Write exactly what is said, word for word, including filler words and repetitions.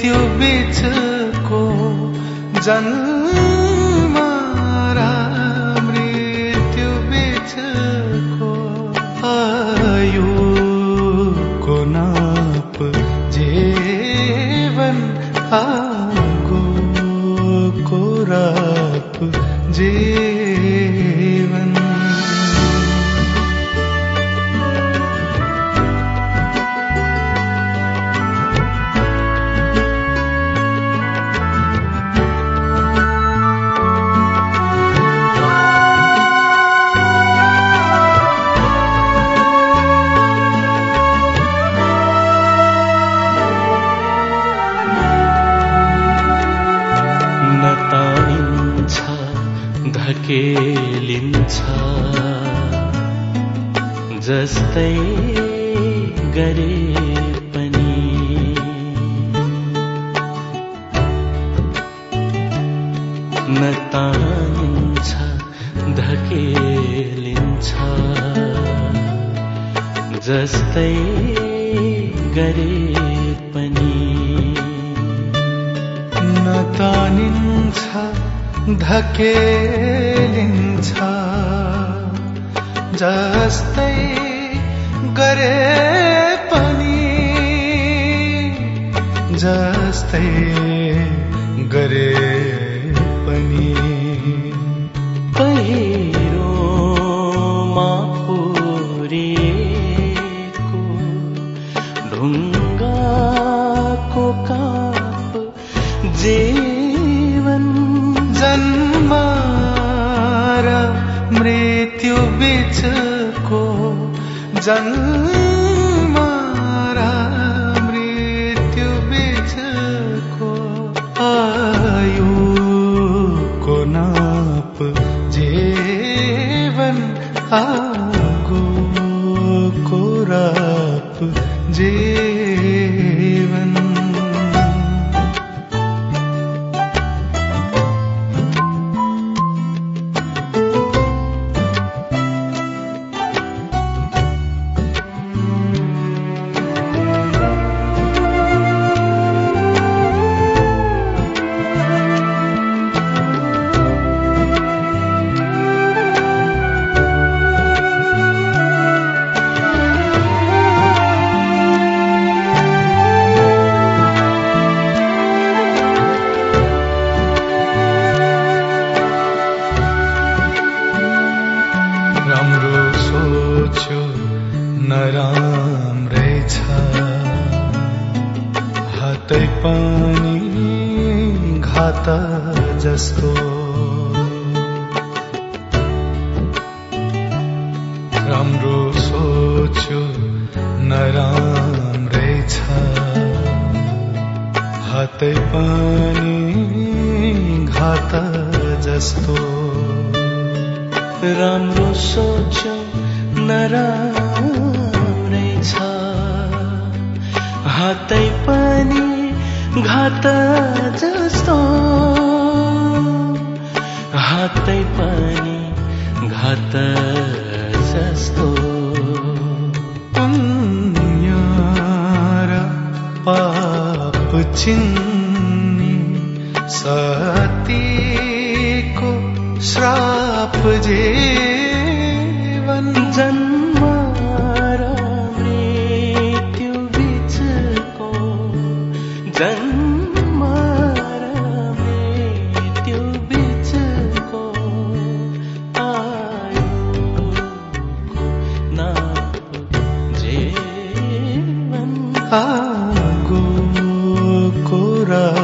मृत्यु बीचको जन्म र मृत्यु बीचको आयुको नाप जीवन आगोको राप जीवन धकेलिन्छ जस्तै गरे पनि नतानिन्छ धकेलिन्छ जस्तै गरे पनि नतानिन्छ धकेलिन्छ जस्तै गरे पनि जस्तै गरे पनि पहिरोमा पुरेको ढुङ्गाको काप जीवन जन्म र मृत्यु बीचको जन्म र मृत्यु बीचको आयुको नाप जीवन आगोको राप जीवन नराम्रै छ हातै पनि घात जस्तो राम्रो सोच्यो नराम्रै छ हातै पनि घात जस्तो राम्रो सोच्यो नराम्रै छ हातै पनि घात जस्तो हातै पनि घात जस्तो पुण्य र पाप चिन्नी सतीको श्राप जीवन जन्म र मृत्यु बीचको जन्म र मृत्यु बीचको आयुको नाप जीवन आगोको राप